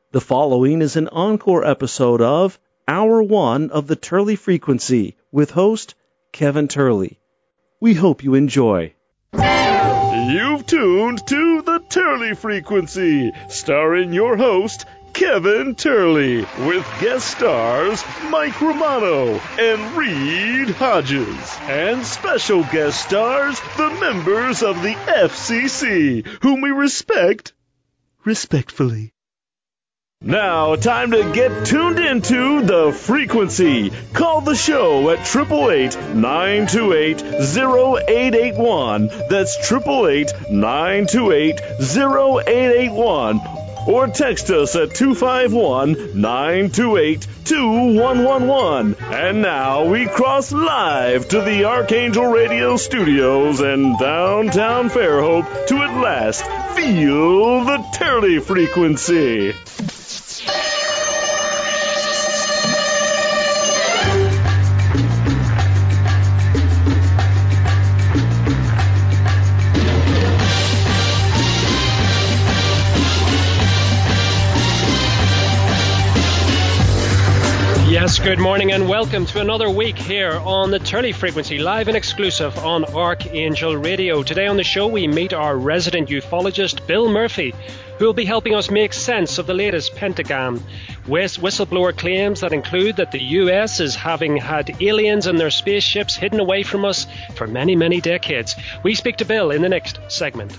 The following is an encore episode of Hour 1 of the Turley Frequency with host Kevin Turley. We hope you enjoy. You've tuned to the Turley Frequency, starring your host, Kevin Turley, with guest stars Mike Romano and Reed Hodges, and special guest stars, the members of the FCC, whom we respect respectfully. Now, time to get tuned into the Frequency. Call the show at 888-928-0881. That's 888-928-0881. Or text us at 251-928-2111. And now we cross live to the Archangel Radio Studios in downtown Fairhope to at last feel the Turley Frequency. Yes, good morning and welcome to another week here on the Turley Frequency, live and exclusive on Archangel Radio. Today on the show we meet our resident ufologist Bill Murphy, who will be helping us make sense of the latest Pentagon whistleblower claims that include that the US is having had aliens and their spaceships hidden away from us for many, many decades. We speak to Bill in the next segment.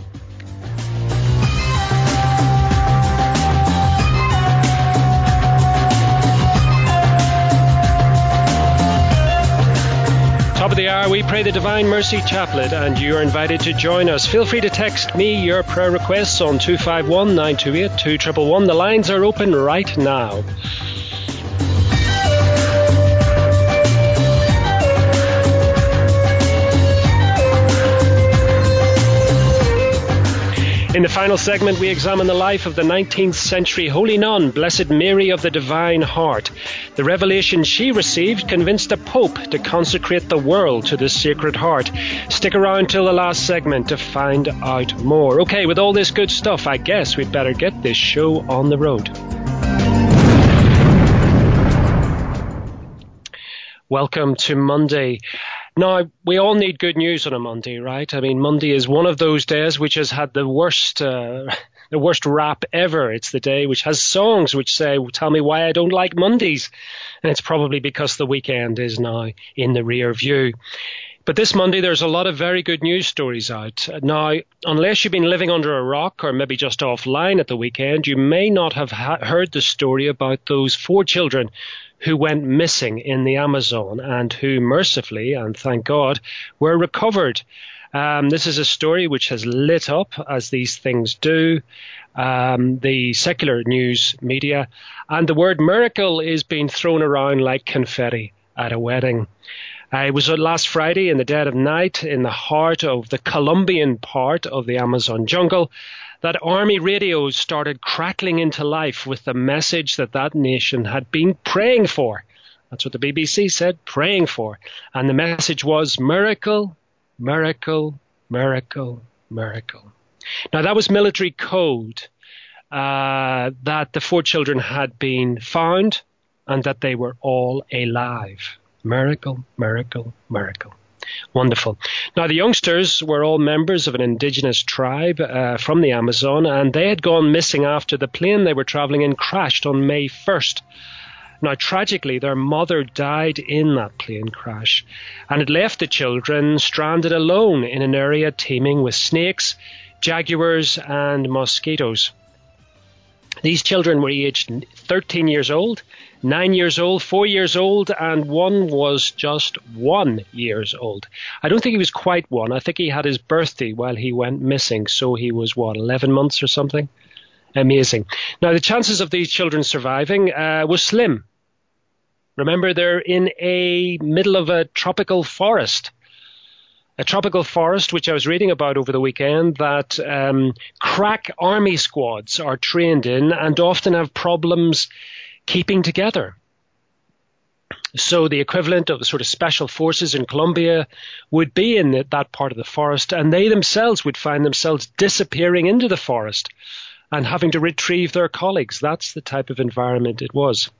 Top of the hour, we pray the Divine Mercy Chaplet, and you're invited to join us. Feel free to text me your prayer requests on 251-928-2111. The lines are open right now. In the final segment, we examine the life of the 19th century holy nun, Blessed Mary of the Divine Heart. The revelation she received convinced a pope to consecrate the world to the Sacred Heart. Stick around till the last segment to find out more. Okay, with all this good stuff, I guess we'd better get this show on the road. Welcome to Monday. Now, we all need good news on a Monday, right? I mean, Monday is one of those days which has had the worst rap ever. It's the day which has songs which say, tell me why I don't like Mondays. And it's probably because the weekend is now in the rear view. But this Monday, there's a lot of very good news stories out. Now, unless you've been living under a rock or maybe just offline at the weekend, you may not have heard the story about those 4 children who went missing in the Amazon and who mercifully, and thank God, were recovered. This is a story which has lit up, as these things do, the secular news media, and the word miracle is being thrown around like confetti at a wedding. It was last Friday in the dead of night in the heart of the Colombian part of the Amazon jungle that army radios started crackling into life with the message that that nation had been praying for. That's what the BBC said, praying for. And the message was miracle, miracle, miracle, miracle. Now, that was military code that the 4 children had been found and that they were all alive. Miracle, miracle, miracle. Wonderful. Now, the youngsters were all members of an indigenous tribe from the Amazon, and they had gone missing after the plane they were traveling in crashed on May 1st. Now, tragically, their mother died in that plane crash, and it left the children stranded alone in an area teeming with snakes, jaguars, and mosquitoes. These children were aged 13 years old, 9 years old, 4 years old, and one was just 1 year old. I don't think he was quite 1. I think he had his birthday while he went missing, so he was, 11 months or something? Amazing. Now, the chances of these children surviving was slim. Remember, they're in a middle of a tropical forest. A tropical forest, which I was reading about over the weekend, that crack army squads are trained in and often have problems keeping together. So the equivalent of the sort of special forces in Colombia would be in that part of the forest, and they themselves would find themselves disappearing into the forest and having to retrieve their colleagues. That's the type of environment it was.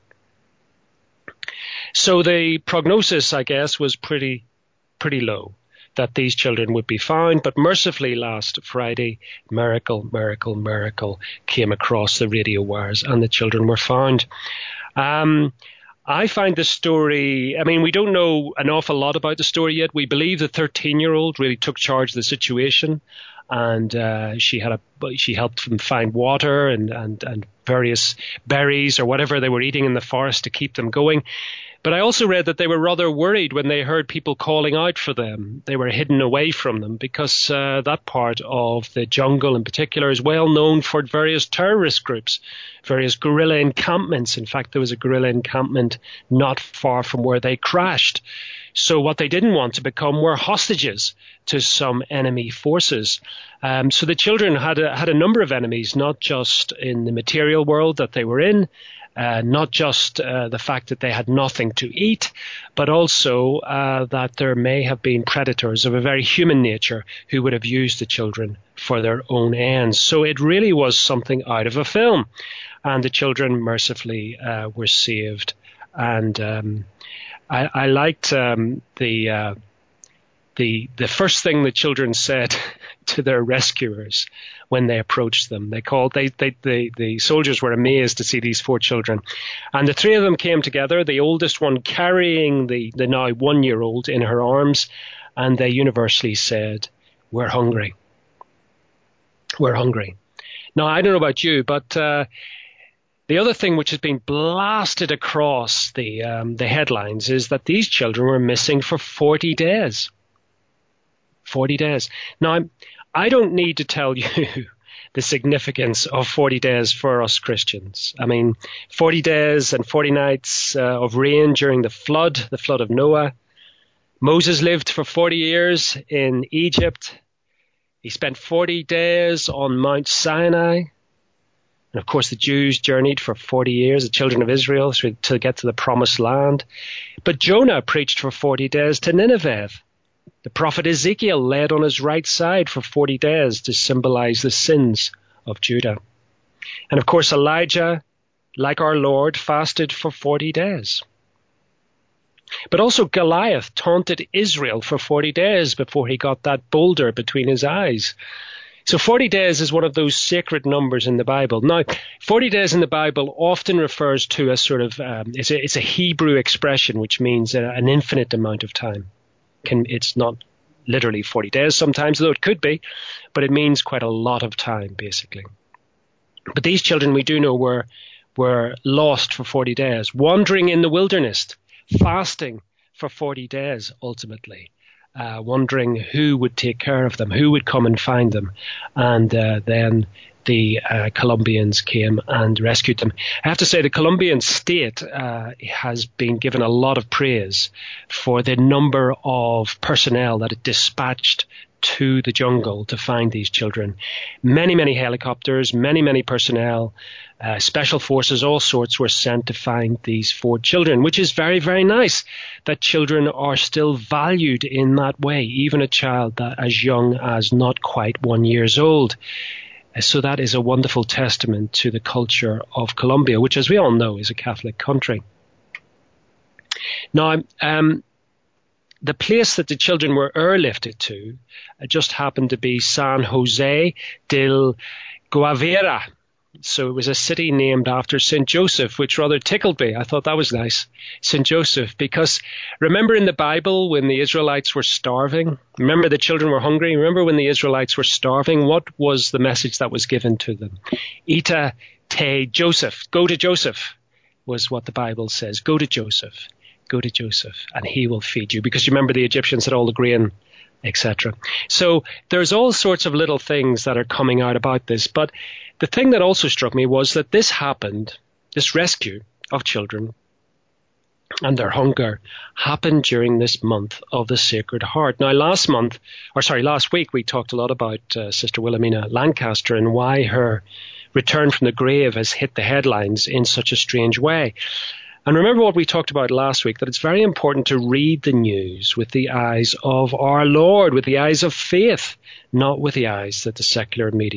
So the prognosis, I guess, was pretty low that these children would be found. But mercifully last Friday, miracle came across the radio wires and the children were found. I find the story, I mean, we don't know an awful lot about the story yet. We believe the 13-year-old really took charge of the situation, and she helped them find water and various berries or whatever they were eating in the forest to keep them going. But I also read that they were rather worried when they heard people calling out for them. They were hidden away from them because that part of the jungle in particular is well known for various terrorist groups, various guerrilla encampments. In fact, there was a guerrilla encampment not far from where they crashed. So what they didn't want to become were hostages to some enemy forces. So the children had a number of enemies, not just in the material world that they were in, not just the fact that they had nothing to eat, but also that there may have been predators of a very human nature who would have used the children for their own ends. So it really was something out of a film. And the children mercifully were saved. And I liked the first thing the children said to their rescuers when they approached them. The soldiers were amazed to see these 4 children. And the 3 of them came together, the oldest one carrying the now 1-year-old in her arms, and they universally said, "We're hungry. We're hungry." Now, I don't know about you, but the other thing which has been blasted across the headlines is that these children were missing for 40 days. 40 days. Now, I don't need to tell you the significance of 40 days for us Christians. I mean, 40 days and 40 nights of rain during the flood of Noah. Moses lived for 40 years in Egypt. He spent 40 days on Mount Sinai. And of course, the Jews journeyed for 40 years, the children of Israel, to get to the promised land. But Jonah preached for 40 days to Nineveh. The prophet Ezekiel led on his right side for 40 days to symbolize the sins of Judah. And of course, Elijah, like our Lord, fasted for 40 days. But also Goliath taunted Israel for 40 days before he got that boulder between his eyes. So 40 days is one of those sacred numbers in the Bible. Now, 40 days in the Bible often refers to a sort of, it's a Hebrew expression, which means an infinite amount of time. It's not literally 40 days sometimes, though it could be, but it means quite a lot of time, basically. But these children, we do know, were lost for 40 days, wandering in the wilderness, fasting for 40 days, ultimately, wondering who would take care of them, who would come and find them. And then the Colombians came and rescued them. I have to say the Colombian state has been given a lot of praise for the number of personnel that it dispatched to the jungle to find these children. Many, many helicopters, many personnel, special forces, all sorts were sent to find these 4 children, which is very, very nice that children are still valued in that way, even a child that as young as not quite 1 year old. So that is a wonderful testament to the culture of Colombia, which, as we all know, is a Catholic country. Now, the place that the children were airlifted to just happened to be San Jose del Guavira. So it was a city named after St. Joseph, which rather tickled me. I thought that was nice, St. Joseph, because remember in the Bible when the Israelites were starving? Remember the children were hungry? Remember when the Israelites were starving? What was the message that was given to them? Ita te Joseph, go to Joseph, was what the Bible says. Go to Joseph, and he will feed you. Because you remember the Egyptians had all the grain, etc. So there's all sorts of little things that are coming out about this. But the thing that also struck me was that this happened, this rescue of children and their hunger happened during this month of the Sacred Heart. Now, last week, we talked a lot about Sister Wilhelmina Lancaster and why her return from the grave has hit the headlines in such a strange way. And remember what we talked about last week, that it's very important to read the news with the eyes of our Lord, with the eyes of faith, not with the eyes that the secular media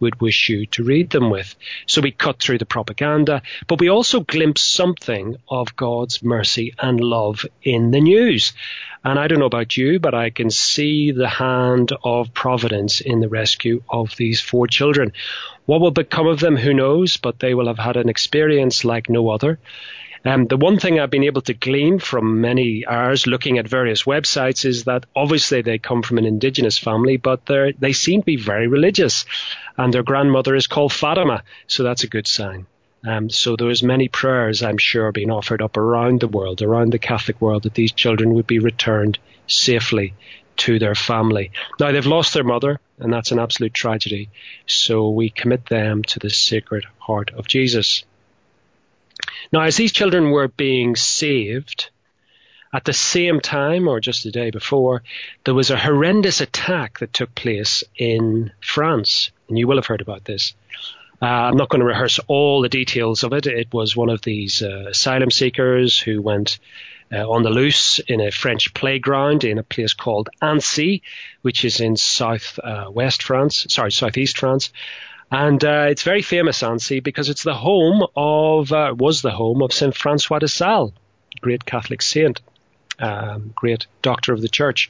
would wish you to read them with. So we cut through the propaganda, but we also glimpse something of God's mercy and love in the news. And I don't know about you, but I can see the hand of providence in the rescue of these 4 children. What will become of them, who knows, but they will have had an experience like no other. The one thing I've been able to glean from many hours looking at various websites is that obviously they come from an indigenous family, but they seem to be very religious. And their grandmother is called Fatima, so that's a good sign. So there's many prayers, I'm sure, being offered up around the world, around the Catholic world, that these children would be returned safely to their family. Now, they've lost their mother, and that's an absolute tragedy. So we commit them to the Sacred Heart of Jesus. Now, as these children were being saved, at the same time, or just the day before, there was a horrendous attack that took place in France. And you will have heard about this. I'm not going to rehearse all the details of it. It was one of these asylum seekers who went on the loose in a French playground in a place called Annecy, which is in southeast France. And it's very famous, Annecy, because it's the home of, was the home of Saint Francois de Sales, great Catholic saint, great doctor of the church.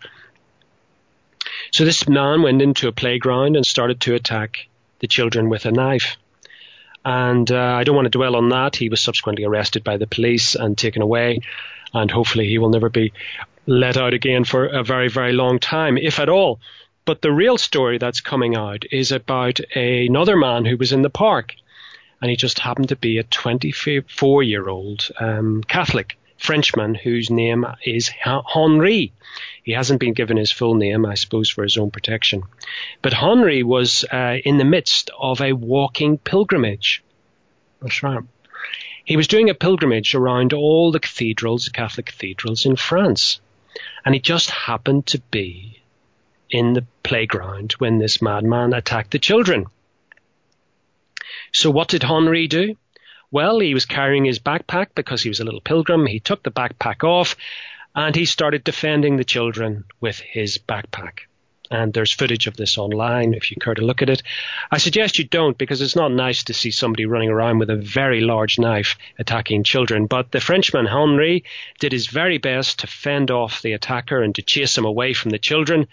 So this man went into a playground and started to attack the children with a knife. And I don't want to dwell on that. He was subsequently arrested by the police and taken away. And hopefully he will never be let out again for a very, very long time, if at all. But the real story that's coming out is about another man who was in the park. And he just happened to be a 24-year-old Catholic Frenchman whose name is Henri. He hasn't been given his full name, I suppose, for his own protection. But Henri was in the midst of a walking pilgrimage. That's right. He was doing a pilgrimage around all the cathedrals, Catholic cathedrals in France. And he just happened to be in the playground when this madman attacked the children. So what did Henri do? Well, he was carrying his backpack because he was a little pilgrim. He took the backpack off and he started defending the children with his backpack. And there's footage of this online if you care to look at it. I suggest you don't, because it's not nice to see somebody running around with a very large knife attacking children. But the Frenchman, Henri, did his very best to fend off the attacker and to chase him away from the children.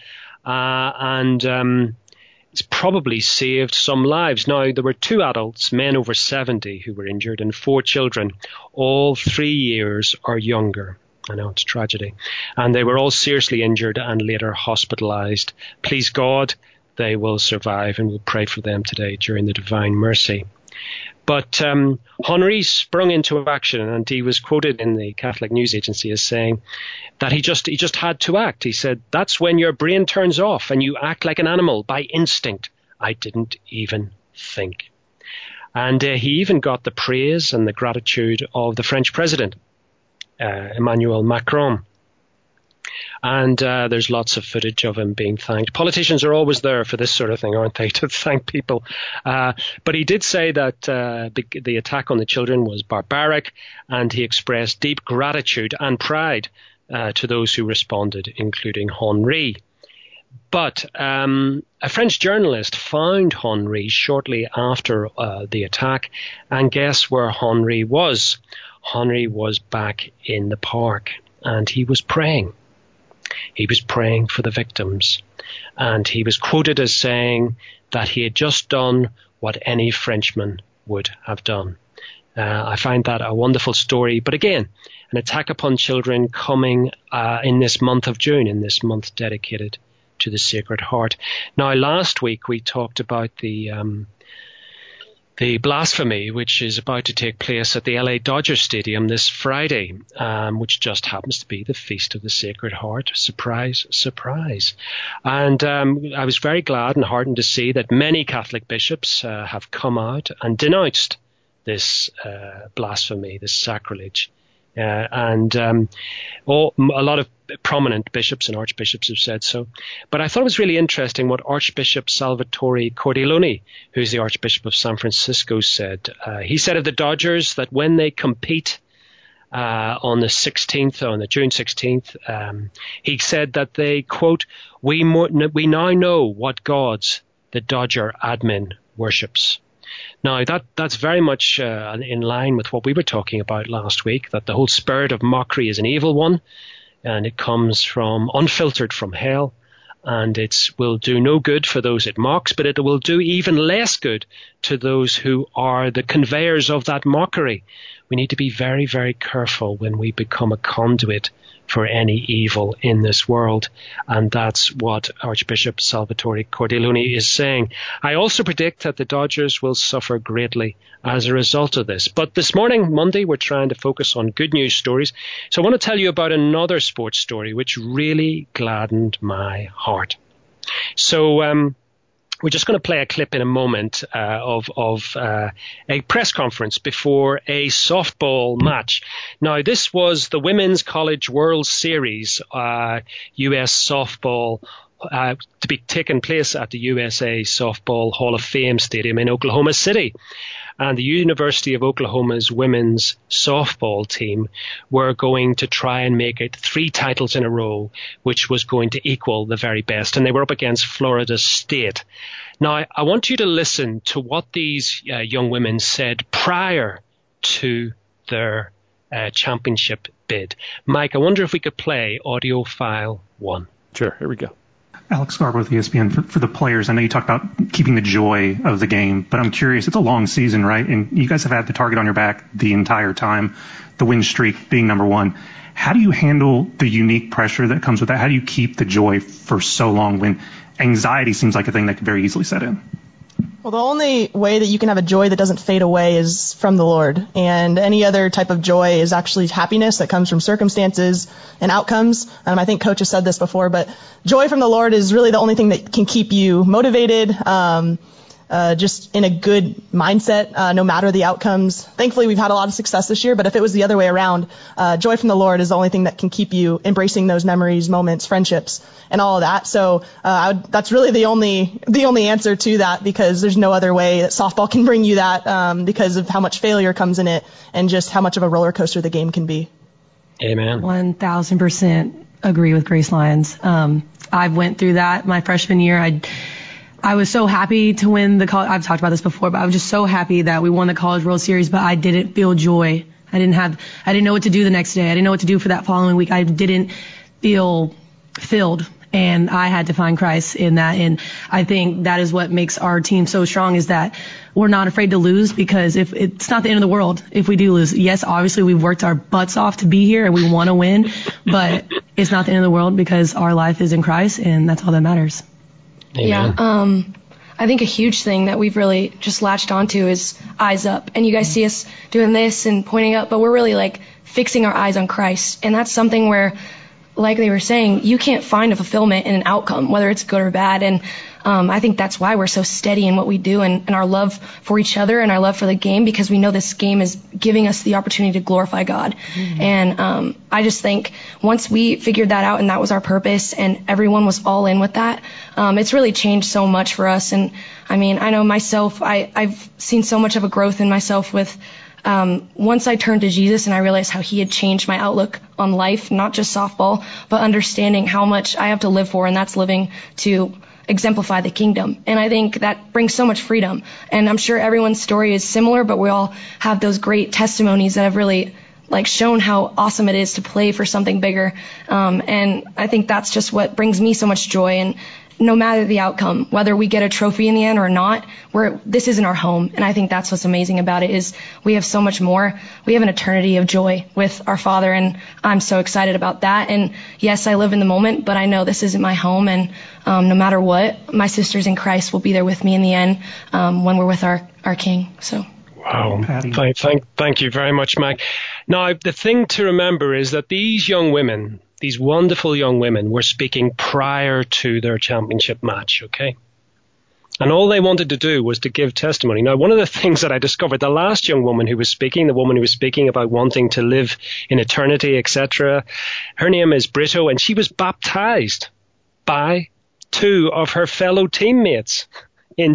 It's probably saved some lives. Now, there were 2 adults, men over 70, who were injured, and 4 children, all 3 years or younger. I know, it's a tragedy. And they were all seriously injured and later hospitalized. Please God, they will survive, and we'll pray for them today during the Divine Mercy. But Henri sprung into action, and he was quoted in the Catholic News Agency as saying that he just had to act. He said, "That's when your brain turns off and you act like an animal by instinct. I didn't even think." And he even got the praise and the gratitude of the French president, Emmanuel Macron. And there's lots of footage of him being thanked. Politicians are always there for this sort of thing, aren't they, to thank people. But he did say that the attack on the children was barbaric, and he expressed deep gratitude and pride to those who responded, including Henri. But a French journalist found Henri shortly after the attack, and guess where Henri was? Henri was back in the park, and he was praying. He was praying for the victims, and he was quoted as saying that he had just done what any Frenchman would have done. I find that a wonderful story. But again, an attack upon children coming in this month of June, in this month dedicated to the Sacred Heart. Now, last week we talked about the blasphemy, which is about to take place at the LA Dodgers Stadium this Friday, which just happens to be the Feast of the Sacred Heart. Surprise, surprise. And I was very glad and heartened to see that many Catholic bishops have come out and denounced this blasphemy, this sacrilege. A lot of prominent bishops and archbishops have said so. But I thought it was really interesting what Archbishop Salvatore Cordileone, who's the Archbishop of San Francisco, said. He said of the Dodgers that when they compete on the 16th, on the June 16th, he said that they, quote, we now know what gods the Dodger admin worships. Now, that's very much in line with what we were talking about last week, that the whole spirit of mockery is an evil one, and it comes from unfiltered from hell, and it will do no good for those it mocks, but it will do even less good to those who are the conveyors of that mockery. We need to be very, very careful when we become a conduit for any evil in this world. And that's what Archbishop Salvatore Cordileone is saying. I also predict that the Dodgers will suffer greatly as a result of this. But this morning, Monday, we're trying to focus on good news stories. So I want to tell you about another sports story which really gladdened my heart. So, we're just going to play a clip in a moment of a press conference before a softball match. Now, this was the Women's College World Series, U.S. softball, to be taking place at the USA Softball Hall of Fame Stadium in Oklahoma City. And the University of Oklahoma's women's softball team were going to try and make it 3 titles in a row, which was going to equal the very best. And they were up against Florida State. Now, I want you to listen to what these young women said prior to their championship bid. Mike, I wonder if we could play audio file 1. Sure, here we go. Alex Garber with ESPN. For the players, I know you talked about keeping the joy of the game, but I'm curious, it's a long season, right? And you guys have had the target on your back the entire time, the win streak being number 1. How do you handle the unique pressure that comes with that? How do you keep the joy for so long when anxiety seems like a thing that could very easily set in? Well, the only way that you can have a joy that doesn't fade away is from the Lord. And any other type of joy is actually happiness that comes from circumstances and outcomes. I think Coach has said this before, but joy from the Lord is really the only thing that can keep you motivated, just in a good mindset, no matter the outcomes. Thankfully, we've had a lot of success this year, but if it was the other way around, joy from the Lord is the only thing that can keep you embracing those memories, moments, friendships, and all of that. So that's really the only answer to that, because there's no other way that softball can bring you that, because of how much failure comes in it and just how much of a roller coaster the game can be. Amen. 1,000% agree with Grace Lyons. I went through that my freshman year. I was so happy to win the college. I've talked about this before, but I was just so happy that we won the College World Series, but I didn't feel joy. I didn't know what to do the next day. I didn't know what to do for that following week. I didn't feel filled, and I had to find Christ in that. And I think that is what makes our team so strong, is that we're not afraid to lose, because if it's not the end of the world if we do lose. Yes, obviously we've worked our butts off to be here and we want to win, but it's not the end of the world because our life is in Christ, and that's all that matters. Amen. Yeah, I think a huge thing that we've really just latched onto is eyes up. And you guys see us doing this and pointing up, but we're really like fixing our eyes on Christ. And that's something where, like they were saying, you can't find a fulfillment in an outcome, whether it's good or bad. And I think that's why we're so steady in what we do, and our love for each other and our love for the game, because we know this game is giving us the opportunity to glorify God. Mm-hmm. And I just think once we figured that out and that was our purpose and everyone was all in with that, it's really changed so much for us. And I mean, I know myself, I've seen so much of a growth in myself with once I turned to Jesus and I realized how he had changed my outlook on life, not just softball, but understanding how much I have to live for, and that's living to exemplify the kingdom. And I think that brings so much freedom. And I'm sure everyone's story is similar, but we all have those great testimonies that have really shown how awesome it is to play for something bigger. And I think that's just what brings me so much joy. And no matter the outcome, whether we get a trophy in the end or not, this isn't our home. And I think that's what's amazing about it, is we have so much more. We have an eternity of joy with our Father, and I'm so excited about that. And yes, I live in the moment, but I know this isn't my home. And no matter what, my sisters in Christ will be there with me in the end, when we're with our King. So. Wow. Thank you very much, Mike. Now, the thing to remember is that these young women, these wonderful young women, were speaking prior to their championship match, okay? And all they wanted to do was to give testimony. Now, one of the things that I discovered, the last young woman who was speaking, the woman who was speaking about wanting to live in eternity, etc., her name is Brito, and she was baptized by 2 of her fellow teammates in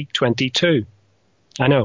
2022. I know.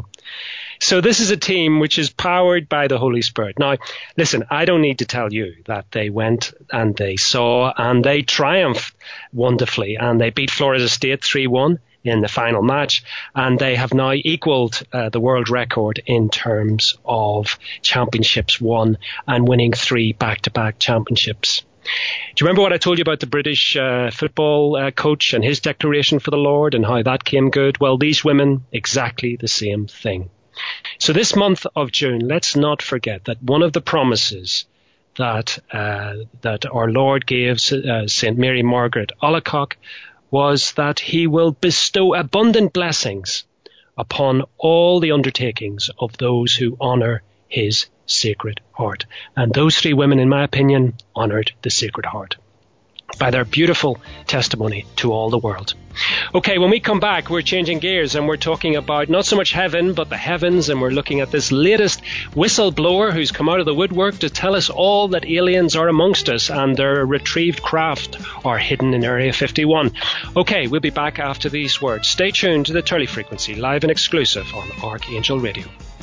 So this is a team which is powered by the Holy Spirit. Now, listen, I don't need to tell you that they went and they saw and they triumphed wonderfully, and they beat Florida State 3-1 in the final match, and they have now equalled the world record in terms of championships won and winning 3 back-to-back championships. Do you remember what I told you about the British football coach and his declaration for the Lord and how that came good? Well, these women, exactly the same thing. So this month of June, let's not forget that one of the promises that our Lord gave St. Mary Margaret Alacoque was that he will bestow abundant blessings upon all the undertakings of those who honour his Sacred Heart. And those 3 women, in my opinion, honoured the Sacred Heart by their beautiful testimony to all the world. Okay, when we come back, we're changing gears and we're talking about not so much heaven, but the heavens, and we're looking at this latest whistleblower who's come out of the woodwork to tell us all that aliens are amongst us and their retrieved craft are hidden in Area 51. Okay, we'll be back after these words. Stay tuned to the Turley Frequency, live and exclusive on Archangel Radio.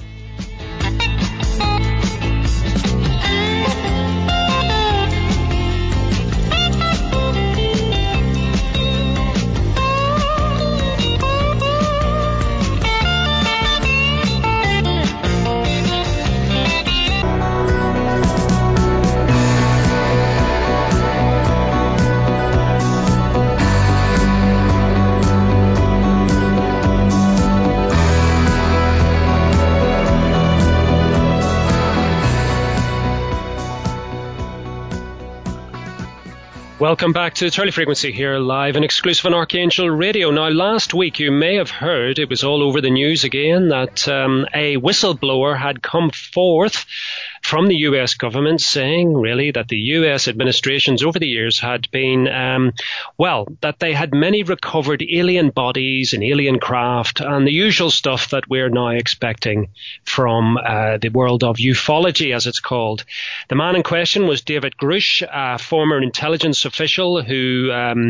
Welcome back to Turley Frequency here, live and exclusive on Archangel Radio. Now, last week you may have heard, it was all over the news again, that a whistleblower had come forth from the US government saying, really, that the US administrations over the years had been, that they had many recovered alien bodies and alien craft and the usual stuff that we're now expecting from the world of ufology, as it's called. The man in question was David Grush, a former intelligence official who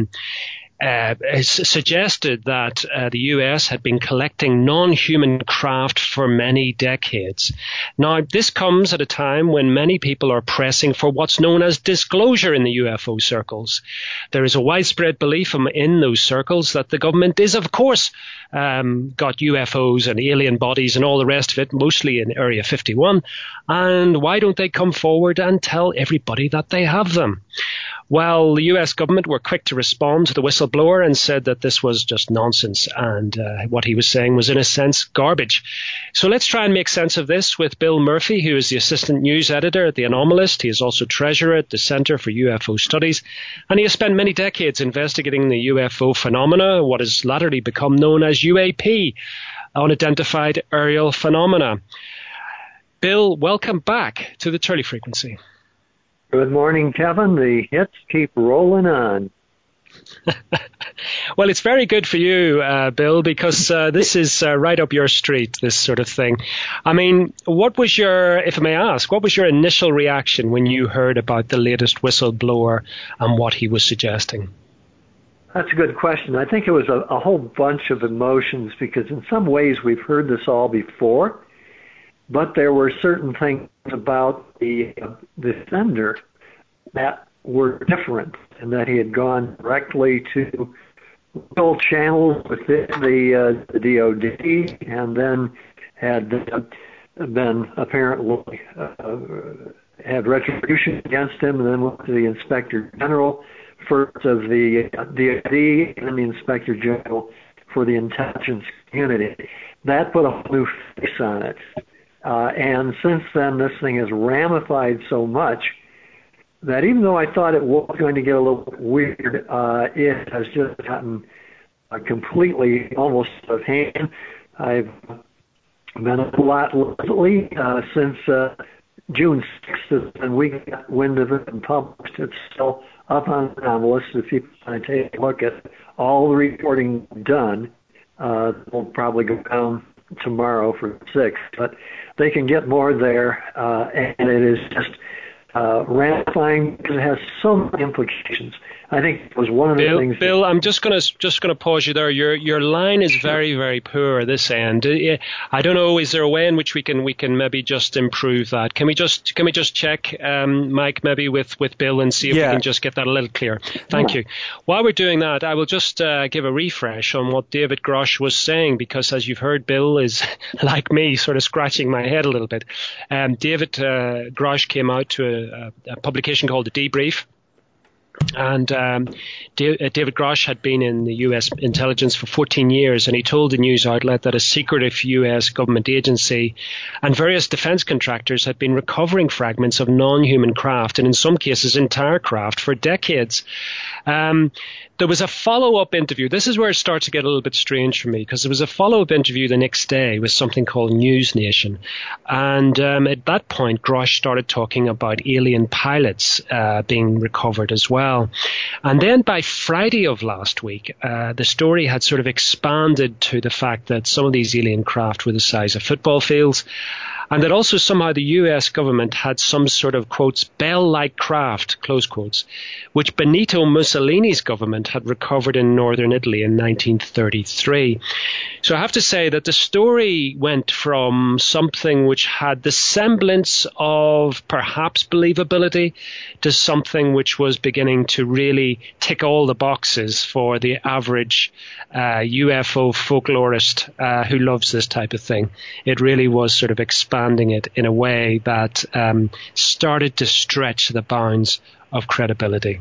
has suggested that the US had been collecting non-human craft for many decades. Now, this comes at a time when many people are pressing for what's known as disclosure in the UFO circles. There is a widespread belief in those circles that the government is, of course, got UFOs and alien bodies and all the rest of it, mostly in Area 51. And why don't they come forward and tell everybody that they have them? Well, the US government were quick to respond to the whistleblower and said that this was just nonsense and what he was saying was, in a sense, garbage. So let's try and make sense of this with Bill Murphy, who is the assistant news editor at The Anomalist. He is also treasurer at the Center for UFO Studies, and he has spent many decades investigating the UFO phenomena, what has latterly become known as UAP, Unidentified Aerial Phenomena. Bill, welcome back to the Turley Frequency. Good morning, Kevin. The hits keep rolling on. Well, it's very good for you, Bill, because this is right up your street, this sort of thing. I mean, what was your, if I may ask, what was your initial reaction when you heard about the latest whistleblower and what he was suggesting? That's a good question. I think it was a whole bunch of emotions because in some ways we've heard this all before, but there were certain things about the sender that were different, and that he had gone directly to real channels within the DOD, and then had been apparently had retribution against him, and then went to the Inspector General first of the DOD, and then the Inspector General for the intelligence community. That put a whole new face on it. And since then, this thing has ramified so much that even though I thought it was going to get a little weird, it has just gotten completely almost out of hand. I've been a lot lately since June 6th, and we got wind of it and published it. Still up on the Anomalist. If you want to take a look at all the reporting done, we'll probably go down tomorrow for 6, but they can get more there, and it is just ratifying because it has so many implications. I think it was one of the things. Bill, I'm just gonna pause you there. Your line is very, very poor at this end. I don't know. Is there a way in which we can maybe just improve that? Can we just check, Mike, maybe with Bill and see if we can just get that a little clearer? Thank you. While we're doing that, I will just give a refresh on what David Grosh was saying, because as you've heard, Bill is like me, sort of scratching my head a little bit. David Grosh came out to a publication called The Debrief. And David Grosh had been in the U.S. intelligence for 14 years, and he told the news outlet that a secretive U.S. government agency and various defense contractors had been recovering fragments of non-human craft, and in some cases entire craft, for decades. There was a follow-up interview. This is where it starts to get a little bit strange for me, because there was a follow-up interview the next day with something called News Nation. And at that point, Grosh started talking about alien pilots being recovered as well. And then by Friday of last week, the story had sort of expanded to the fact that some of these alien craft were the size of football fields, and that also somehow the U.S. government had some sort of, quotes, Bell-like craft, close quotes, which Benito Mussolini's government had recovered in northern Italy in 1933. So I have to say that the story went from something which had the semblance of perhaps believability to something which was beginning to really tick all the boxes for the average UFO folklorist who loves this type of thing. It really was sort of expanding it in a way that started to stretch the bounds of credibility.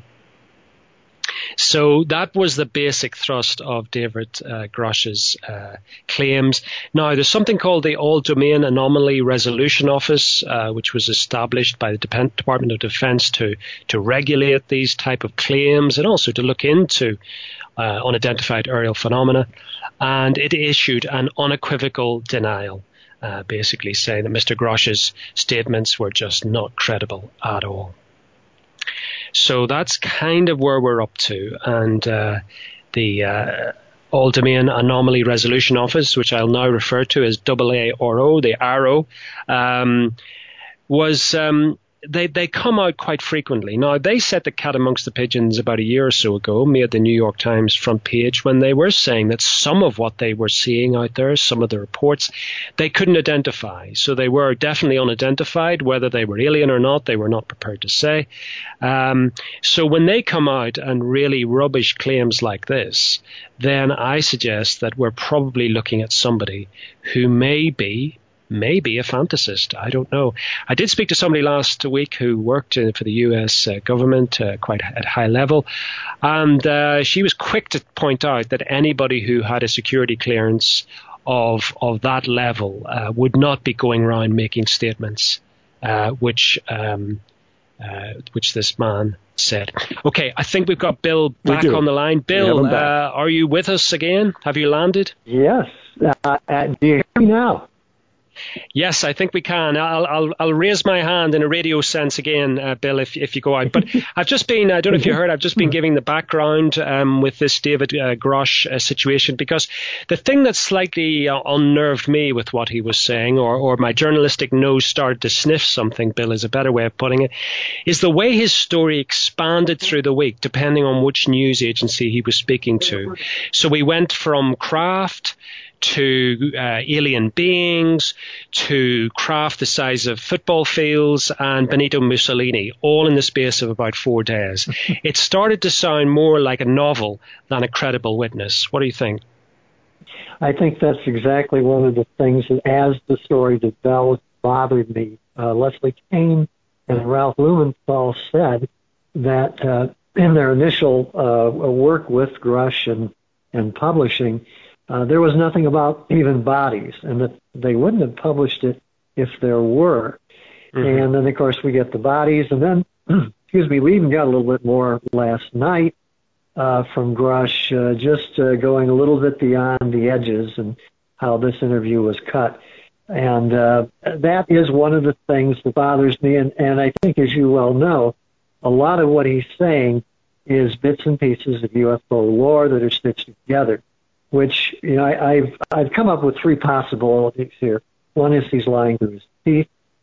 So that was the basic thrust of David Grosh's claims. Now, there's something called the All-Domain Anomaly Resolution Office, which was established by the Department of Defense to regulate these type of claims and also to look into unidentified aerial phenomena. And it issued an unequivocal denial, basically saying that Mr. Grosh's statements were just not credible at all. So that's kind of where we're up to. And the All-Domain Anomaly Resolution Office, which I'll now refer to as AARO, the ARROW, was they come out quite frequently. Now, they set the cat amongst the pigeons about a year or so ago, made the New York Times front page, when they were saying that some of what they were seeing out there, some of the reports, they couldn't identify. So they were definitely unidentified. Whether they were alien or not, they were not prepared to say. So when they come out and really rubbish claims like this, then I suggest that we're probably looking at somebody who may be a fantasist. I don't know. I did speak to somebody last week who worked for the U.S. government quite at high level, and she was quick to point out that anybody who had a security clearance of that level would not be going around making statements, which this man said. Okay, I think we've got Bill back on the line. Bill, are you with us again? Have you landed? Yes. Do you hear me now? Yes, I think we can. I'll raise my hand in a radio sense again, Bill, if you go out. But I've just been, I don't know if you heard, I've just been giving the background with this David Grosh situation, because the thing that slightly unnerved me with what he was saying, or my journalistic nose started to sniff something, Bill is a better way of putting it, is the way his story expanded through the week, depending on which news agency he was speaking to. So we went from craft to alien beings, to craft the size of football fields, and Benito Mussolini, all in the space of about 4 days. It started to sound more like a novel than a credible witness. What do you think? I think that's exactly one of the things that, as the story developed, bothered me. Leslie Kean and Ralph Blumenthal said that in their initial work with Grosh and publishing, there was nothing about even bodies, and that they wouldn't have published it if there were. Mm-hmm. And then, of course, we get the bodies, and then, we even got a little bit more last night from Grosh, just going a little bit beyond the edges and how this interview was cut. And that is one of the things that bothers me, and I think, as you well know, a lot of what he's saying is bits and pieces of UFO lore that are stitched together, which, I've come up with 3 possibilities here. One is he's lying through his teeth.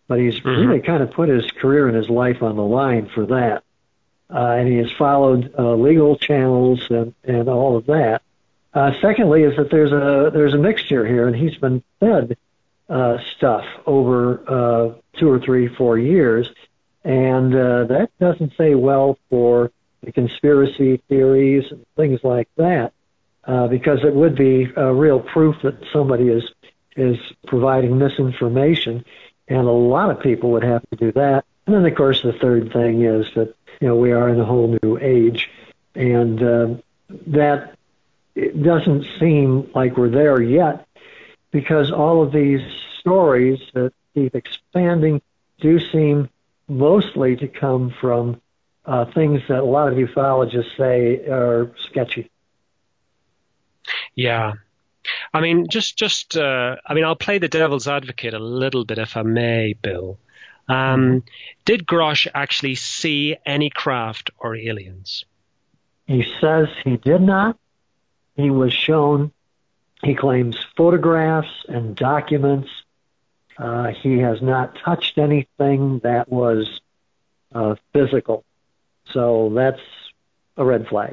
but he's really kind of put his career and his life on the line for that. And he has followed legal channels and all of that. Secondly, is that there's a mixture here, and he's been fed stuff over 2 or 3, 4 years, and that doesn't say well for the conspiracy theories and things like that, because it would be real proof that somebody is providing misinformation, and a lot of people would have to do that. And then, of course, the third thing is that we are in a whole new age, and that it doesn't seem like we're there yet, because all of these stories that keep expanding do seem mostly to come from things that a lot of ufologists say are sketchy. Yeah. I mean, I'll play the devil's advocate a little bit, if I may, Bill. Did Grosh actually see any craft or aliens? He says he did not. He was shown, he claims, photographs and documents. He has not touched anything that was physical. So that's a red flag.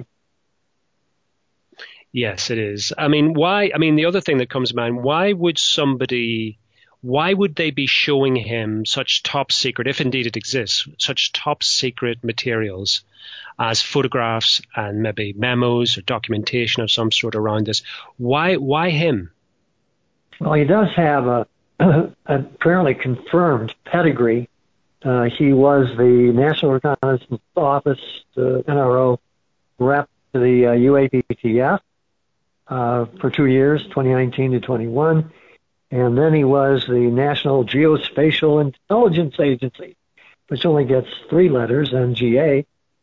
Yes, it is. I mean, why? I mean, the other thing that comes to mind, why would they be showing him such top secret, if indeed it exists, such top secret materials as photographs and maybe memos or documentation of some sort around this? Why him? Well, he does have a apparently confirmed pedigree. He was the National Reconnaissance Office, NRO rep to the UAPTF for 2 years, 2019 to 21. And then he was the National Geospatial Intelligence Agency, which only gets 3 letters, NGA,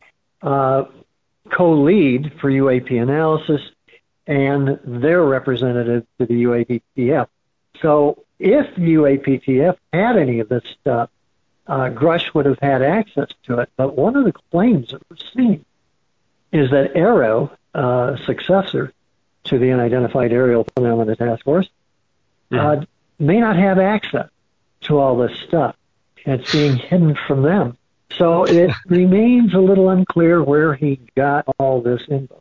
co-lead for UAP analysis, and their representative to the UAPTF. So if UAPTF had any of this stuff, Grush would have had access to it. But one of the claims that we're seeing is that AARO, successor to the Unidentified Aerial Phenomena Task Force, may not have access to all this stuff. It's being hidden from them. So it remains a little unclear where he got all this info.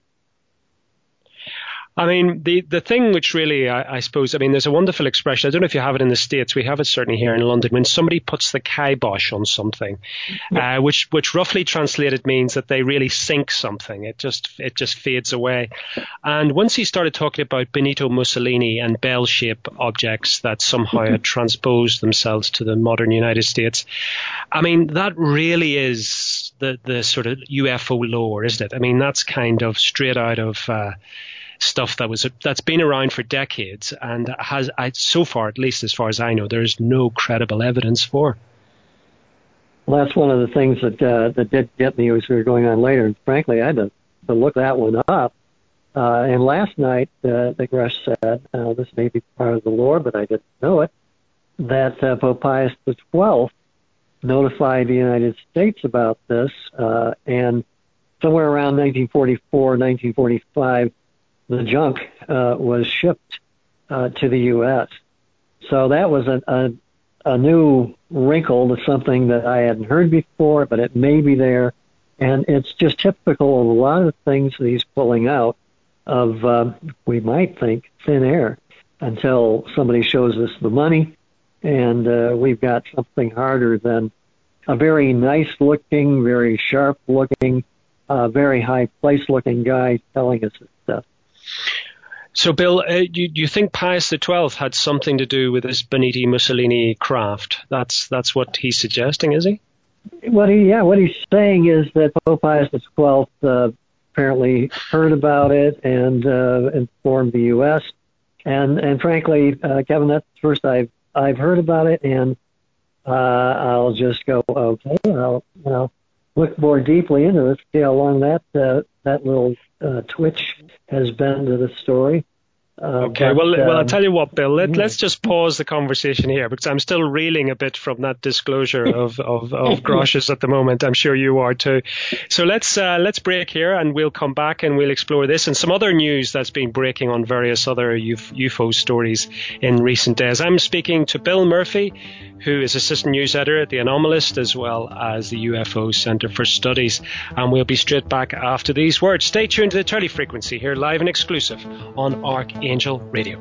I mean, the thing which really, I suppose, I mean, there's a wonderful expression. I don't know if you have it in the States. We have it certainly here in London. When somebody puts the kibosh on something, which roughly translated means that they really sink something. It just fades away. And once he started talking about Benito Mussolini and bell-shaped objects that somehow had transposed themselves to the modern United States, I mean, that really is the sort of UFO lore, isn't it? I mean, that's kind of straight out of stuff that's been around for decades and so far, at least as far as I know, there is no credible evidence for. Well, that's one of the things that did get me as we were going on later. And frankly, I had to look that one up. And last night, the Grush said, this may be part of the lore, but I didn't know it, that Pope Pius XII notified the United States about this, and somewhere around 1944, 1945, the junk was shipped to the U.S. So that was a new wrinkle to something that I hadn't heard before, but it may be there. And it's just typical of a lot of things that he's pulling out of, we might think, thin air until somebody shows us the money. And we've got something harder than a very nice-looking, very sharp-looking, very high-place-looking guy telling us this stuff. So, Bill, do you think Pius XII had something to do with this Benito Mussolini craft? That's what he's suggesting, is he? What he's saying is that Pope Pius XII apparently heard about it and informed the U.S. And frankly, Kevin, that's the first I've heard about it, and I'll just go, okay, I'll look more deeply into it, see how long that little twitch has been to the story. Okay, well, I'll tell you what, Bill. Let's just pause the conversation here because I'm still reeling a bit from that disclosure of Grosh's at the moment. I'm sure you are too. So let's break here, and we'll come back and we'll explore this and some other news that's been breaking on various other UFO stories in recent days. I'm speaking to Bill Murphy, who is assistant news editor at The Anomalist, as well as the UFO Centre for Studies. And we'll be straight back after these words. Stay tuned to the Turley Frequency here, live and exclusive on Archangel Radio.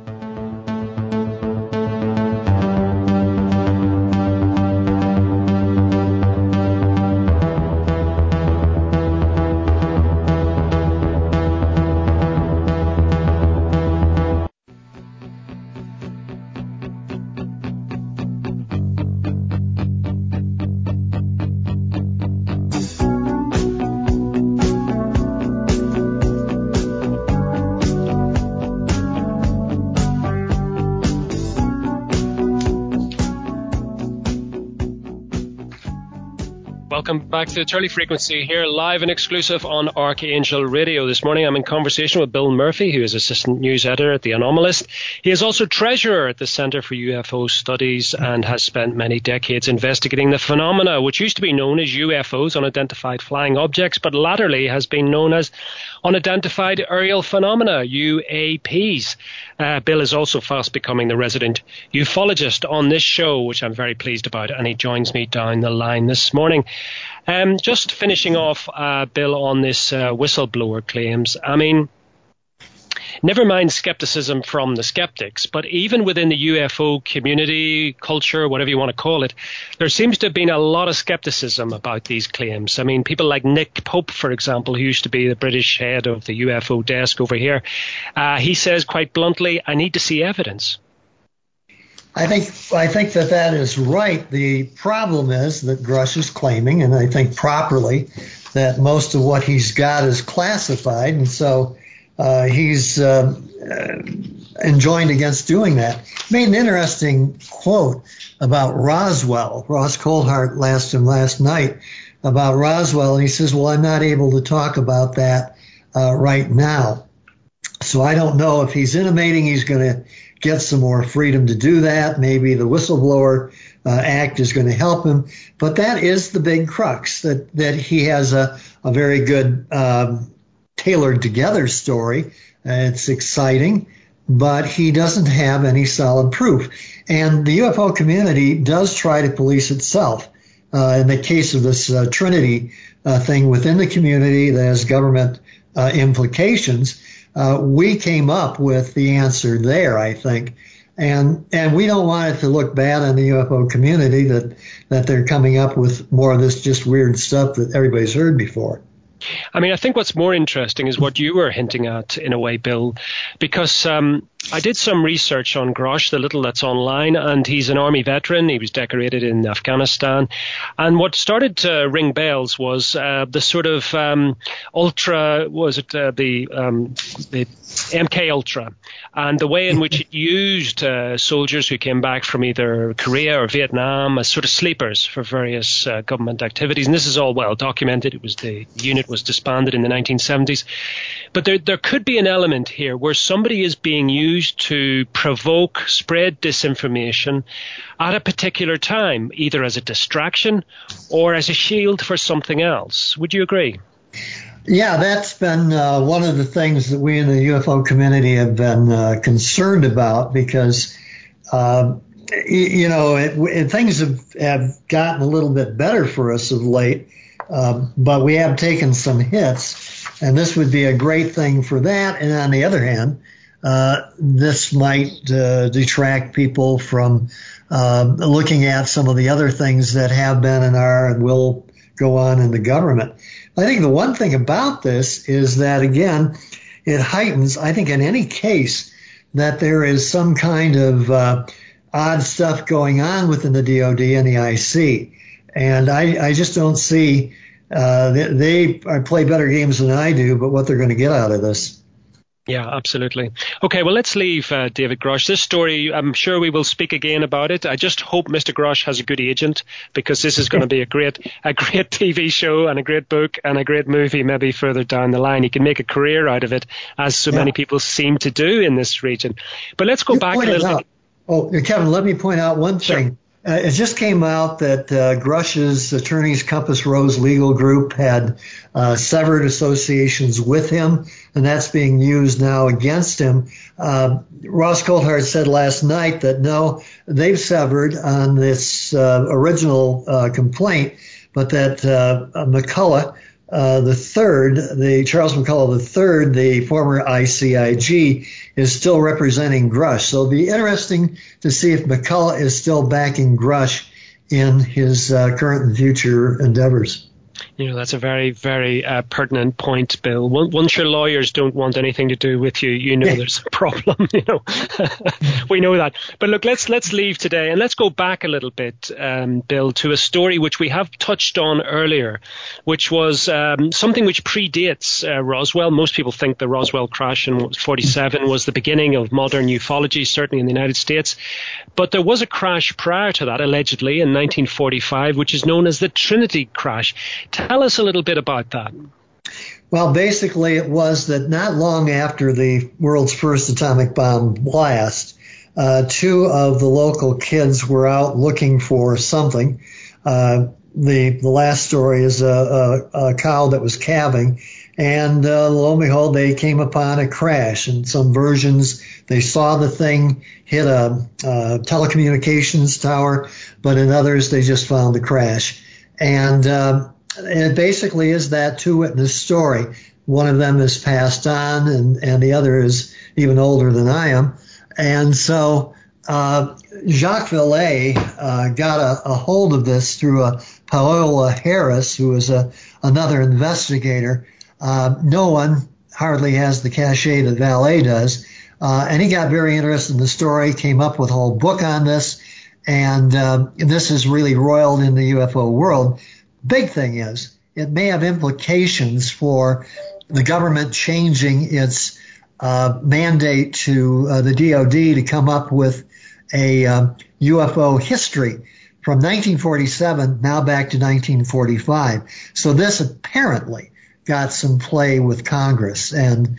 Welcome back to the Turley Frequency here, live and exclusive on Archangel Radio. This morning I'm in conversation with Bill Murphy, who is assistant news editor at The Anomalist. He is also treasurer at the Centre for UFO Studies and has spent many decades investigating the phenomena which used to be known as UFOs, unidentified flying objects, but latterly has been known as unidentified aerial phenomena, UAPs. Bill is also fast becoming the resident ufologist on this show, which I'm very pleased about, and he joins me down the line this morning. Just finishing off, Bill, on this whistleblower claims. I mean, never mind skepticism from the skeptics, but even within the UFO community, culture, whatever you want to call it, there seems to have been a lot of skepticism about these claims. I mean, people like Nick Pope, for example, who used to be the British head of the UFO desk over here, he says quite bluntly, I need to see evidence. I think that is right. The problem is that Grush is claiming, and I think properly, that most of what he's got is classified, and so he's enjoined against doing that. He made an interesting quote about Roswell. Ross Coulthart asked him last night about Roswell, and he says, well, I'm not able to talk about that right now. So I don't know if he's intimating he's going to get some more freedom to do that. Maybe the Whistleblower Act is going to help him. But that is the big crux, that he has a very good tailored together story. It's exciting, but he doesn't have any solid proof. And the UFO community does try to police itself. In the case of this Trinity thing within the community that has government implications, we came up with the answer there, I think. And we don't want it to look bad on the UFO community that they're coming up with more of this just weird stuff that everybody's heard before. I mean, I think what's more interesting is what you were hinting at in a way, Bill, because I did some research on Grosh, the little that's online, and he's an army veteran. He was decorated in Afghanistan. And what started to ring bells was the sort of the MK Ultra, and the way in which it used soldiers who came back from either Korea or Vietnam as sort of sleepers for various government activities. And this is all well documented. It was the unit was disbanded in the 1970s. But there could be an element here where somebody is being used to provoke, spread disinformation at a particular time, either as a distraction or as a shield for something else. Would you agree? Yeah, that's been one of the things that we in the UFO community have been concerned about because, things have gotten a little bit better for us of late, but we have taken some hits, and this would be a great thing for that. And on the other hand, this might detract people from looking at some of the other things that have been and will go on in the government. I think the one thing about this is that, again, it heightens, I think in any case, that there is some kind of odd stuff going on within the DOD and the IC. And I just don't see, they play better games than I do, but what they're going to get out of this. Yeah, absolutely. Okay, well, let's leave David Grosh. This story, I'm sure we will speak again about it. I just hope Mr. Grosh has a good agent, because this is going to be a great TV show and a great book and a great movie maybe further down the line. He can make a career out of it, as so many people seem to do in this region. But let's go back a little bit. Oh, Kevin, let me point out one thing. Sure. It just came out that Grush's attorneys, Compass Rose Legal Group, had severed associations with him, and that's being used now against him. Ross Coulthart said last night that no, they've severed on this original complaint, but that McCullough Charles McCullough III, the former ICIG, is still representing Grush. So it'll be interesting to see if McCullough is still backing Grush in his current and future endeavors. That's a very, very pertinent point, Bill. Once your lawyers don't want anything to do with you, there's a problem. We know that. But look, let's leave today and let's go back a little bit, Bill, to a story which we have touched on earlier, which was something which predates Roswell. Most people think the Roswell crash in 1947 was the beginning of modern ufology, certainly in the United States. But there was a crash prior to that, allegedly, in 1945, which is known as the Trinity crash. Tell us a little bit about that. Well, basically, it was that not long after the world's first atomic bomb blast, two of the local kids were out looking for something. The last story is a cow that was calving, and lo and behold, they came upon a crash. In some versions, they saw the thing hit a telecommunications tower, but in others, they just found the crash. And it basically is that two-witness story. One of them is passed on, and the other is even older than I am. And so Jacques Vallée got a hold of this through Paola Harris, who was another investigator. No one hardly has the cachet that Vallée does. And he got very interested in the story, came up with a whole book on this, and this is really roiled in the UFO world. Big thing is, it may have implications for the government changing its mandate to the DOD to come up with a UFO history from 1947 now back to 1945. So this apparently got some play with Congress, and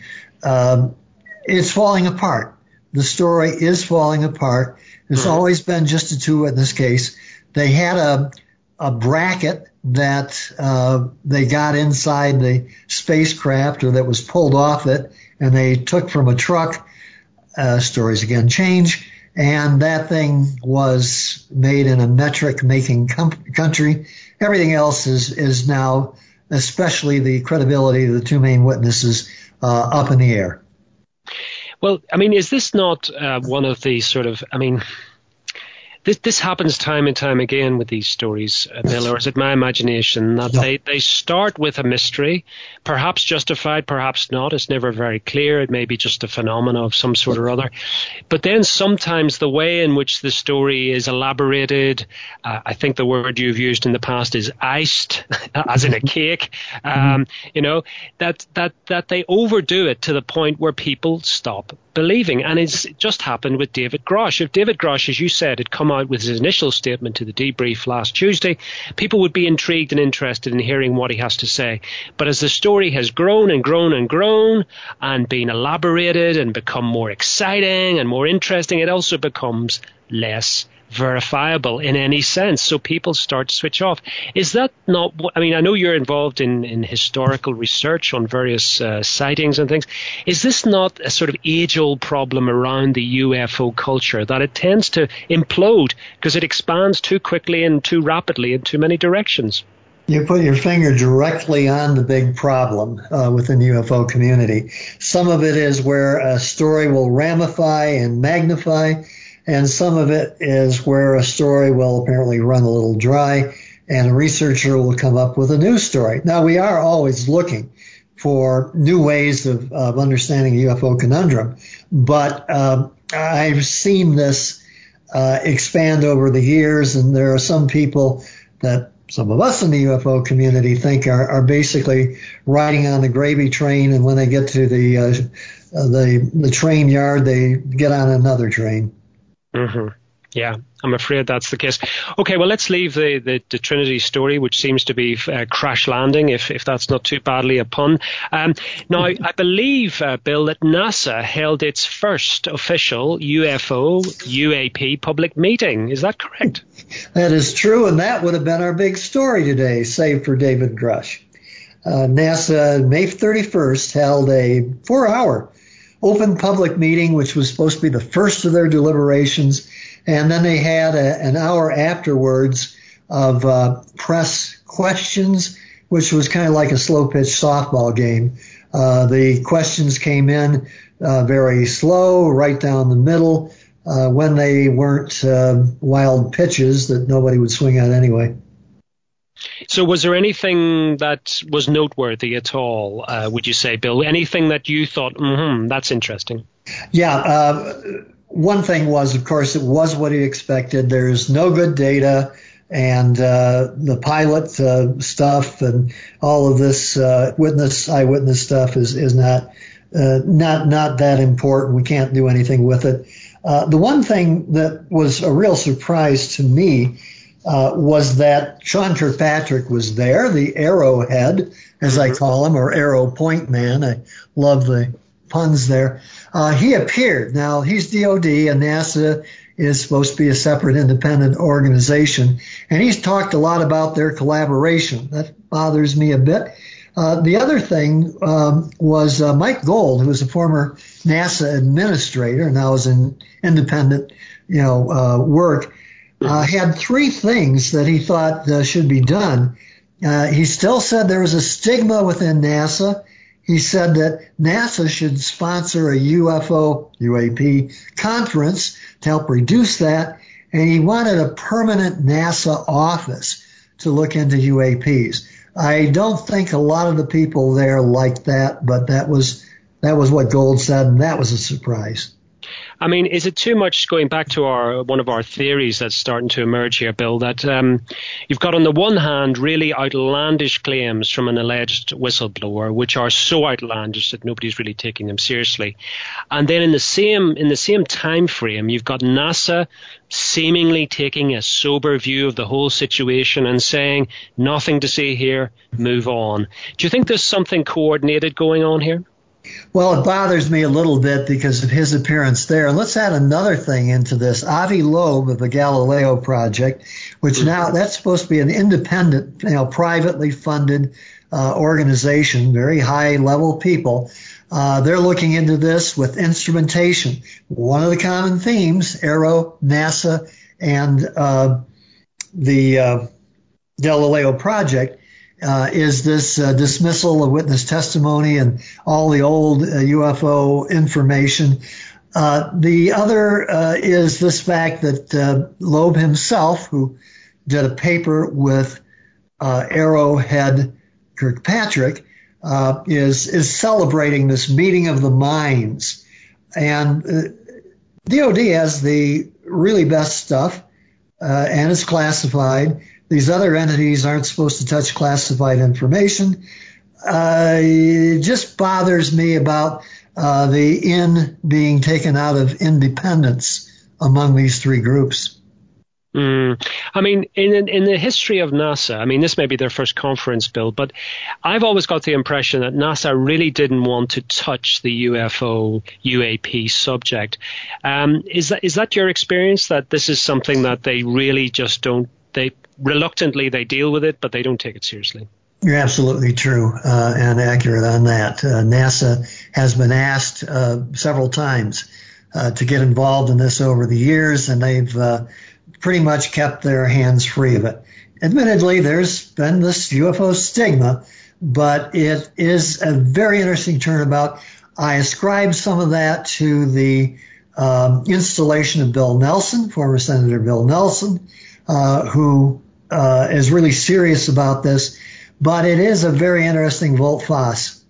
it's falling apart. The story is falling apart. There's always been just a two-witness case. They had a bracket that they got inside the spacecraft, or that was pulled off it, and they took from a truck. Stories again change, and that thing was made in a metric-making country. Everything else is now, especially the credibility of the two main witnesses, up in the air. Well, I mean, is this not one of the sort of, I mean, This happens time and time again with these stories, Bill, or is it my imagination that they start with a mystery, perhaps justified, perhaps not. It's never very clear. It may be just a phenomenon of some sort or other. But then sometimes the way in which the story is elaborated, I think the word you've used in the past is iced, as in a cake, that they overdo it to the point where people stop believing. And it's just happened with David Grosh. If David Grosh, as you said, had come out with his initial statement to the debrief last Tuesday, people would be intrigued and interested in hearing what he has to say. But as the story has grown and grown and grown and been elaborated and become more exciting and more interesting, it also becomes less verifiable in any sense. So people start to switch off. Is that not, I mean, I know you're involved in historical research on various sightings and things. Is this not a sort of age-old problem around the UFO culture, that it tends to implode because it expands too quickly and too rapidly in too many directions? You put your finger directly on the big problem within the UFO community. Some of it is where a story will ramify and magnify, and some of it is where a story will apparently run a little dry and a researcher will come up with a new story. Now, we are always looking for new ways of understanding the UFO conundrum, but I've seen this expand over the years, and there are some people that some of us in the UFO community think are basically riding on the gravy train, and when they get to the train yard, they get on another train. Mm-hmm. Yeah, I'm afraid that's the case. Okay, well, let's leave the Trinity story, which seems to be crash landing, if that's not too badly a pun. Now, I believe, Bill, that NASA held its first official UAP public meeting. Is that correct? That is true, and that would have been our big story today, save for David Grush. NASA, May 31st, held a 4-hour open public meeting, which was supposed to be the first of their deliberations. And then they had an hour afterwards of press questions, which was kind of like a slow-pitch softball game. The questions came in very slow, right down the middle, when they weren't wild pitches that nobody would swing at anyway. So was there anything that was noteworthy at all, would you say, Bill? Anything that you thought, that's interesting? Yeah, one thing was, of course, it was what he expected. There's no good data, and the pilot stuff and all of this eyewitness stuff is not that important. We can't do anything with it. The one thing that was a real surprise to me was that Sean Kirkpatrick was there, the arrowhead, as I call him, or arrow point man. I love the puns there. He appeared. Now, he's DOD, and NASA is supposed to be a separate independent organization, and he's talked a lot about their collaboration. That bothers me a bit. The other thing was Mike Gold, who was a former NASA administrator, now is in independent, work, had 3 things that he thought should be done. He still said there was a stigma within NASA. He said that NASA should sponsor a UAP conference to help reduce that, and he wanted a permanent NASA office to look into UAPs. I don't think a lot of the people there liked that, but that was what Gold said, and that was a surprise. I mean, is it too much, going back to one of our theories that's starting to emerge here, Bill, that you've got on the one hand really outlandish claims from an alleged whistleblower, which are so outlandish that nobody's really taking them seriously. And then in the same time frame, you've got NASA seemingly taking a sober view of the whole situation and saying, nothing to see here, move on. Do you think there's something coordinated going on here? Well, it bothers me a little bit because of his appearance there. And let's add another thing into this. Avi Loeb of the Galileo Project, which now that's supposed to be an independent, privately funded organization, very high level people. They're looking into this with instrumentation. One of the common themes, Aero, NASA, and the Galileo Project, is this dismissal of witness testimony and all the old UFO information. The other is this fact that Loeb himself, who did a paper with Arrowhead Kirkpatrick, is celebrating this meeting of the minds. And DOD has the really best stuff, and it's classified. These other entities aren't supposed to touch classified information. It just bothers me about the in being taken out of independence among these 3 groups. I mean, in the history of NASA, I mean, this may be their first conference, Bill, but I've always got the impression that NASA really didn't want to touch the UAP subject. Is that your experience, that this is something that they really just don't, reluctantly they deal with it, but they don't take it seriously? You're absolutely true and accurate on that. NASA has been asked several times to get involved in this over the years, and they've pretty much kept their hands free of it. Admittedly, there's been this UFO stigma, but it is a very interesting turnabout. I ascribe some of that to the installation of Bill Nelson, former Senator Bill Nelson, who is really serious about this, but it is a very interesting volte-face.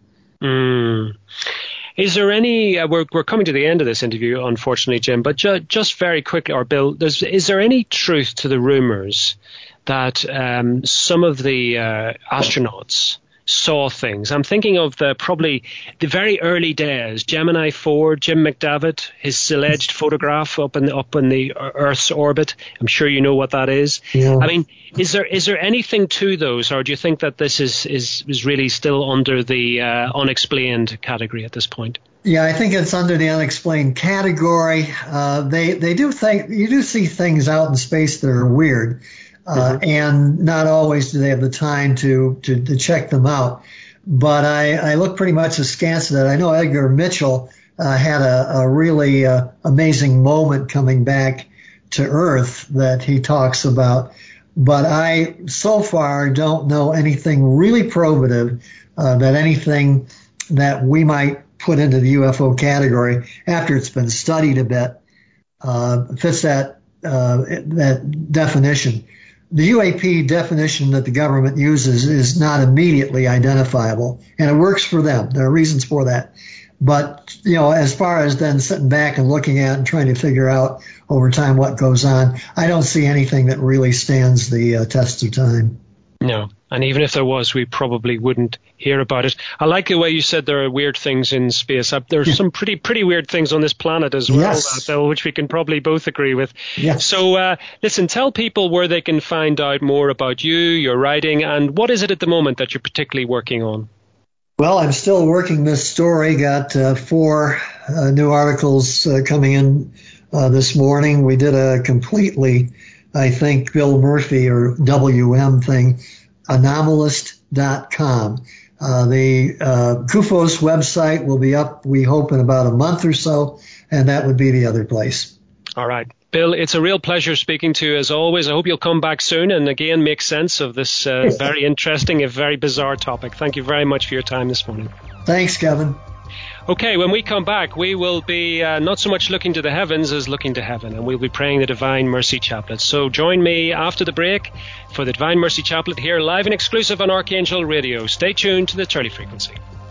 Is there any, we're coming to the end of this interview, unfortunately, Jim, but just very quickly, or Bill, is there any truth to the rumors that some of the astronauts saw things. I'm thinking of probably the very early days, Gemini 4, Jim McDavid, his alleged photograph up in the Earth's orbit. I'm sure you know what that is. Yeah. I mean, is there anything to those, or do you think that this is really still under the unexplained category at this point? Yeah, I think it's under the unexplained category. They do think you do see things out in space that are weird. And not always do they have the time to check them out. But I look pretty much askance at that. I know Edgar Mitchell had a really amazing moment coming back to Earth that he talks about. But I so far don't know anything really probative that anything that we might put into the UFO category after it's been studied a bit fits that definition. The UAP definition that the government uses is not immediately identifiable, and it works for them. There are reasons for that. But, as far as then sitting back and looking at and trying to figure out over time what goes on, I don't see anything that really stands the test of time. No. And even if there was, we probably wouldn't hear about it. I like the way you said there are weird things in space. There's some pretty weird things on this planet as well, yes. Bill, which we can probably both agree with. Yes. So, listen, tell people where they can find out more about you, your writing, and what is it at the moment that you're particularly working on? Well, I'm still working this story. Got 4 new articles coming in this morning. We did a completely, I think, Bill Murphy or WM thing. Anomalist.com. The CUFOS website will be up, we hope, in about a month or so, and that would be the other place. All right. Bill, it's a real pleasure speaking to you as always. I hope you'll come back soon and again make sense of this very interesting, if very bizarre topic. Thank you very much for your time this morning. Thanks, Kevin. Okay, when we come back, we will be not so much looking to the heavens as looking to heaven, and we'll be praying the Divine Mercy Chaplet. So join me after the break for the Divine Mercy Chaplet here live and exclusive on Archangel Radio. Stay tuned to the Turley Frequency.